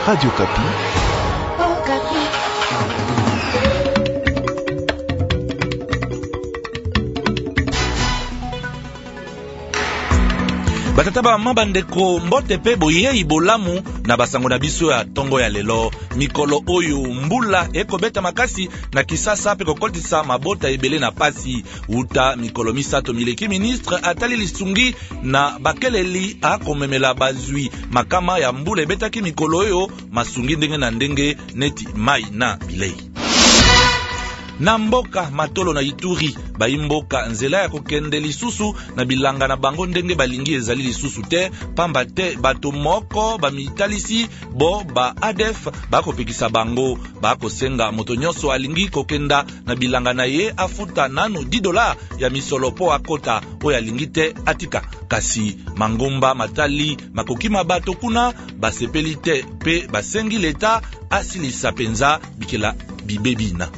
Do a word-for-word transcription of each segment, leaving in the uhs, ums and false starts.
Radio Kapi. Oh, Kapi. Batata ba mabandeko mbote pe boye ibolamu na basango na biso ya tongo ya lelo mikolo oyo mbula ekobeta makasi na Kisasa pe kokotisa mabota ebele na pasi uta mikolo misato mileki ministre atali lisungi na bakeleli akomemela bazwi makama ya mbula ebetaki mikolo oyo masungi ndenge na ndenge neti mai na bilei. Na mboka Matolo na Ituri baimboka nzela ya kokende lisusu na bilanga na bango ndenge balingi ezali lisusu te pamba te bato moko bamitalisi bo ba A D F bakopekisa bango bakosenga moto nyonso alingi kokenda na bilanga na ye afuta nano dix dollars ya misolo po akota oyo alingi te atika kasi mangomba matali makokima bato kuna basepeli te pe basengi leta asilisa penza bikela bibebina.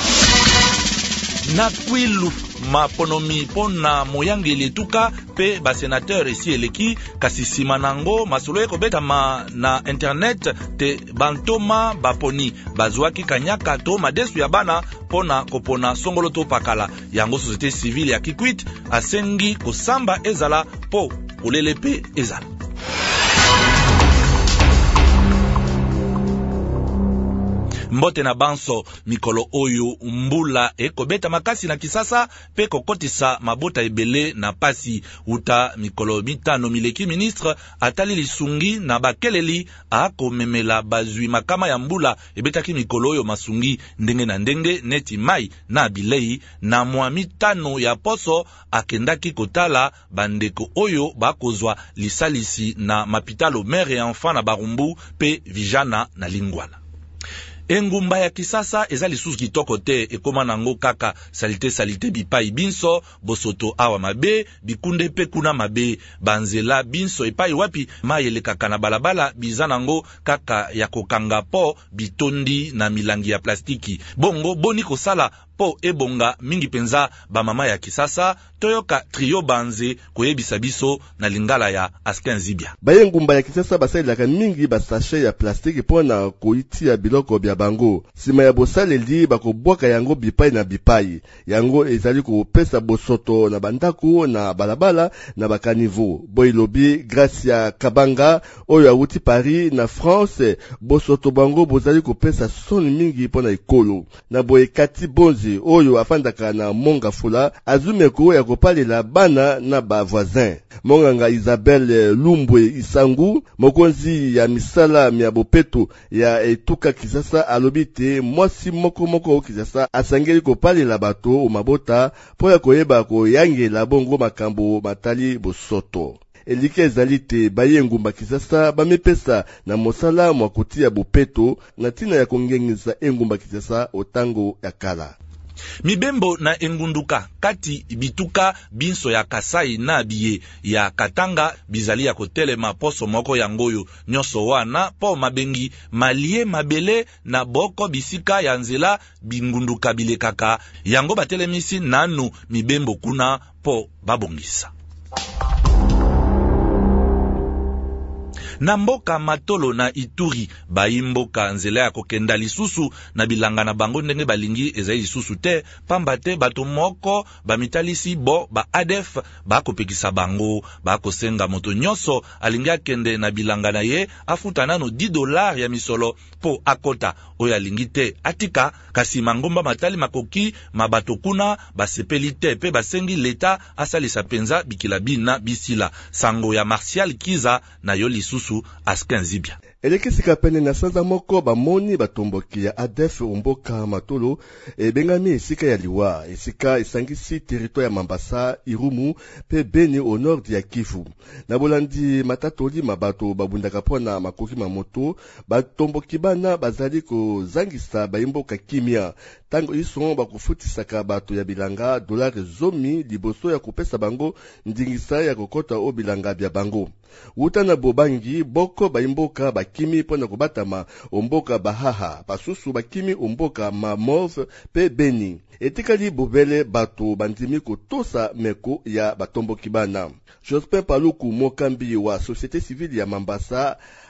Na kwilu maponomi pona moyangeli etuka pe basenateur esi eleki kasi sima nango masolo ekobetama na internet te bantoma baponi bazwaki kanyaka to madesu ya bana pona kopona songolo to pakala yango société civile ya Kikwit asengi kosamba ezala po olele pe ezala. Mbote na banso mikolo oyo mbula ekobeta makasi na Kisasa pe kokotisa mabota ebele na pasi uta mikolo mitano mileki ministre atali lisungi na bakeleli akomemela bazwi makama ya mbula ebetaki mikolo oyo masungi ndenge na ndenge neti mai na bilei na mwa mitano ya poso akendaki kotala bandeko oyo bakozwa lisalisi na mapitalo mère et enfant na Barumbu pe vijana na Lingwala. Engumba ya Kisasa eza lisusu kitoko te ekoma nango kaka salite salite bipai binso bosoto awa mabe bikunde pe kuna mabe banzela binso epai wapi mayelekaka na balabala biza nango kaka ya kokanga po bitondi na milangi ya plastiki bongo boni kosala po ebonga mingi penza ba mama ya Kisasa toyoka trio banze koyebisa biso na lingala ya Askin Zibia. Baye ngumba ya Kisasa basalelaka mingi ba sachet ya plastiki pona koiti ya biloko bya bango sima ya bosaleli bakobwaka yango bipai na bipai yango ezali kopesa bosoto na bandaku na balabala na bakanivo boilobi Gracia Kabanga oyo awuti Paris na France bosoto bango bozali kopesa soni mingi pona ekolo na boye Kati Bonzi oyo afandaka na Monga Fula azumeko ya kopalela bana na ba voisin monganga Isabelle Lumbwe Isangu mokonzi ya misala ya bopeto ya etuka Kisasa alobite mwasi moko moko Kisasa asangeli kopalela bato o mabota po ya koyeba koyangela bongo makambo matali bosoto. Elike ezali te baye ngumba Kisasa bamepesa na mosala mwakuti ya bopeto na tina ya kongengisa engumba Kisasa otango ya kala. Mibembo na engunduka kati bituka binso ya Kasai na biye ya Katanga bizali ya kotelema poso moko ya ngoyo nyoso wana po mabengi malie mabele na boko bisika ya nzela bingunduka bilekaka yango batelemisi nanu mibembo kuna po babongisa. Na mboka Matolo na Ituri baimboka nzela ya kokenda lisusu na bilanga na bango ndenge balingi ezali lisusu te pamba te bato moko bamitalisi bo ba A D F bakopekisa bango bakosenga moto nyonso alingi akende na bilanga na ye afuta nano dix dollars ya misolo po akota oyo alingi te atika kasi mangomba matali makoki mabato kuna basepeli te pe basengi leta asalisa penza bikila bina bisila sango ya Martial Kiza na yo lisusu Askin Zibia. Elekisika pene na sanza moko bamoni batomboki ya A D F umboka Matolo ebengami esika ya liwa esika esangisi territoire ya Mambasa Irumu pe Beni au nord ya Kivu na bolandi matatoli mabato babundaka pona makoki mamoto batomboki bana bazali kozangisa baimboka kimia tango iso bakufutisaka bato ya bilanga dolari zomi liboso ya kopesa bango ndingisa ya kokota o bilanga bya bango uta na bobangi boko baimboka bakimi pona kobatama omboka bahaha basusu bakimi omboka mamove pe Beni etikali bobele bato bandimi kotosa meko ya batomboki bana. Jospin Paluku Mokambi wa société civile ya Mambasa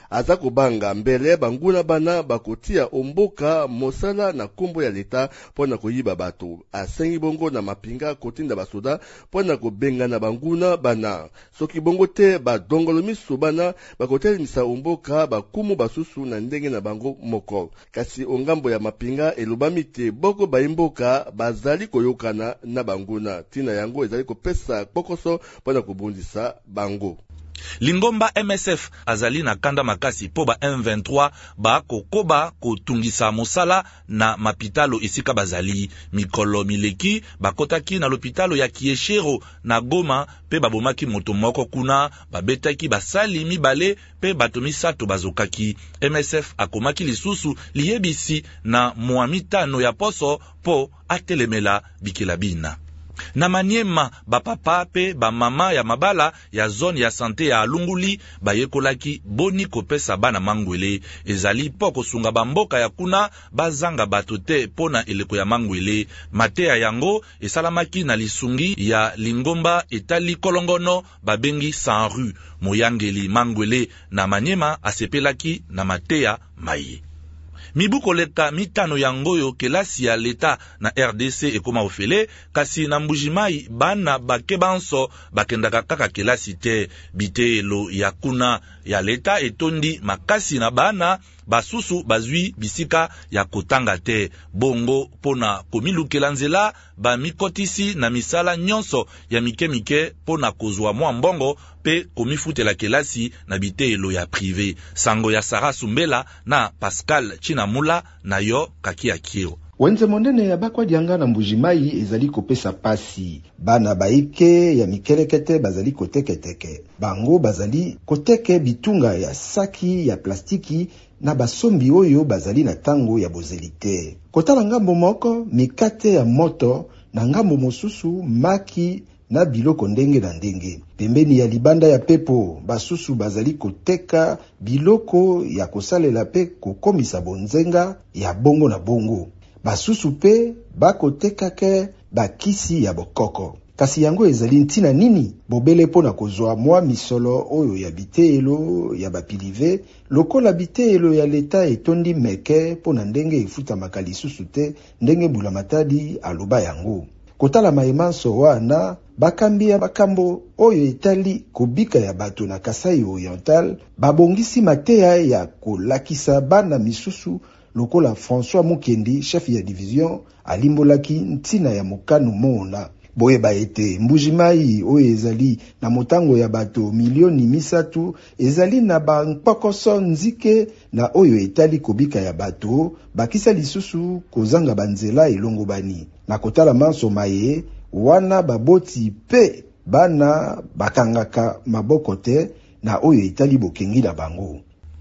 aza kobanga mbele banguna bana bakotia omboka mosala na kombo ya leta pona koyiba bato. Asengi bongo na mapinga kotinda basoda pona kobenga na banguna bana. Soki bongo te badongolo miso bana bakotelemisa omboka bakumu basusu na ndenge na bango moko. Kasi ongambo ya mapinga elobami te boko baimboka bazali koyokana na banguna. Tina yango ezali kopesa pokoso pona kobundisa bango. Lingomba M S F azali na kanda makasi po ba M vingt-trois ba kokoba kotungisa mosala na mapitalo esika bazali. Mikolo mileki bakotaki na lopitalo ya Kieshero na Goma pe babomaki moto moko kuna, babetaki basali mibale pe bato misato bazokaki. M S F akomaki lisusu liyebisi na mwa mitano ya poso po atelemela bikilabina. Na Maniema bapapa pe ba mama ya mabala ya zone ya sante ya Alunguli bayekolaki boni kopesa bana mangwele. Ezali po kosunga bamboka ya kuna bazanga bato te pona eleko ya mangwele. Matea yango esalamaki na lisungi ya Lingomba etali kolongono babengi sans rue. Moyangeli mangwele na Maniema asepelaki na Matea Maye. Mibu koleka mitano yangoyo kelasi ya leta na R D C ekoma ofele, kasi na Mbujimai bana bakebanso bakendaka kaka kelasi te. Bitelo ya kuna ya leta etondi makasi na bana basusu bazwi bisika ya kotanga te. Bongo pona komilukela nzela ba mikotisi na misala nyonso ya mike mike pona kozwa mwa mbongo pe komifutela kelasi na bitelo ya privé. Sango ya Sara Sumbela na Pascal Chinamula na yo kakia kio. Wenze mondene ya bakwa dianga na Mbujimai ezali kopesa pasi. Bana baike ya mikelekete bazali koteketeke. Bango bazali koteke bitunga ya saki ya plastiki na basombi oyo bazali na tango ya bozelite. Kotala ngambo moko mikate ya moto na ngambo mosusu maki na biloko ndenge na ndenge. Pembeni ya libanda ya pepo basusu bazali koteka biloko ya kosalela pe kokomisa bonzenga ya bongo na bongo. Basusu pe bakoteka ke bakisi ya bokoko. Kasi yango ezali ntina nini? Bobele pona kozwa mwa misolo oyo ya bitelo ya bapilive, lokola bitelo ya leta etondi meke pona ndenge efuta makali susu te ndenge bula matadi aloba yango. Kotala maemanso wana bakambia bakambo oyo etali kobika ya bato na Kasai Oriental, babongisi matea ya kolakisa bana misusu lokola François Mukendi, chef ya division, alimbolaki ntina ya mokano mona. Boye ba ete Mbujimai oyo ezali na motango ya bato milioni misatu ezali na bankpakoso nzike na oyo etali kobika ya bato bakisa lisusu kozanga banzela elongo bani. Na kotala manso maye wana baboti pe bana bakangaka maboko te na oyo etali bokengi na bango.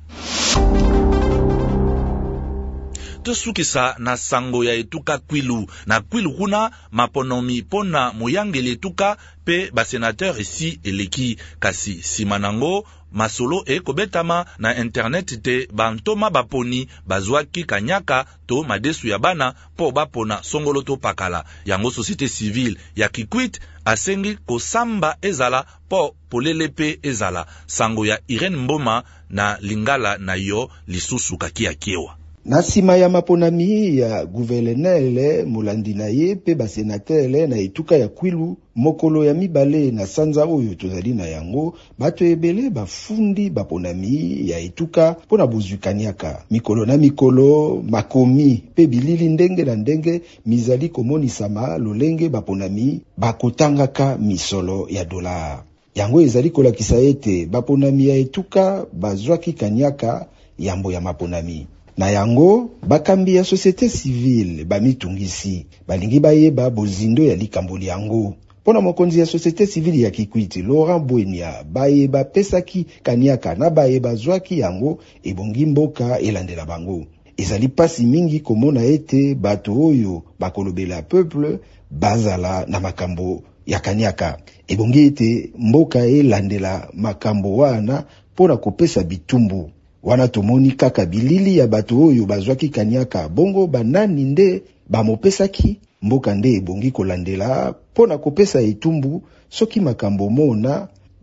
Tosukisa na sango ya etuka Kwilu. Na Kwilu kuna maponomi pona moyangeli etuka pe basenateur esi eleki. Kasi simanango masolo e kobetama na internet te bantoma baponi bazwaki kanyaka to madesu ya bana po bapona songolo to pakala. Yango société civile ya Kikwit asengi kosamba ezala po polele pe ezala. Sango ya Irene Mboma na Lingala na yo lisusu kakia kiewa. Na sima ya maponami ya gouvernele mulandi na ye pe basenatele na etuka ya Kwilu mokolo ya mibale na sanza oyo tozali na yango bato ebele bafundi baponami ya etuka pona bozukaniaka mikolo na mikolo makomi pe bilili ndenge na ndenge mizali komonisama lolenge baponami bakotangaka misolo ya dola. Yango ezali kolakisa ete baponami ya etuka bazwaki kanyaka yambo ya maponami. Na yango bakambi ya société civile bamitungisi balingi bayeba bozindo ya likamboli yango. Pona mokonzi ya société civile ya Kikwiti Laurent Bwenya bayeba pesaki kaniaka na bayeba zwaki yango ebongi mboka elandela bango. Ezali pasi mingi komona ete bato oyo bakolobela peuple bazala na makambo ya kaniaka. Ebongi ete mboka elandela makambo wana pona kopesa bitumbu. Wana tomoni kaka bilili ya bato oyo bazwaki kanyaka bongo banani nde bamopesaki mboka nde ebongi kolandela pona kopesa etumbu soki makambo mona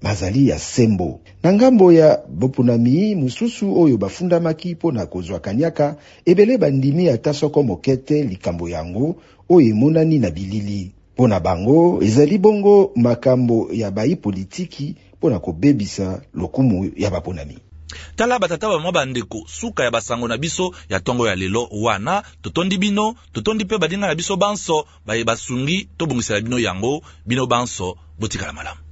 mazali ya sembo. Na ngambo ya bopunami mususu oyo bafundamaki po na kozwa kanyaka, ebele bandimi ata soko mokete likambo yango oyo emonani na bilili. Po na bango ezali bongo makambo ya bayi politiki po na kobebisa lokumu ya bapunami. Tala batata ba mwa bandeko suka ya basango na biso ya tongo ya lelo wana totondi bino totondi pe badinga na biso banso baye basungi tobongisa bino yango bino banso botika la malamu.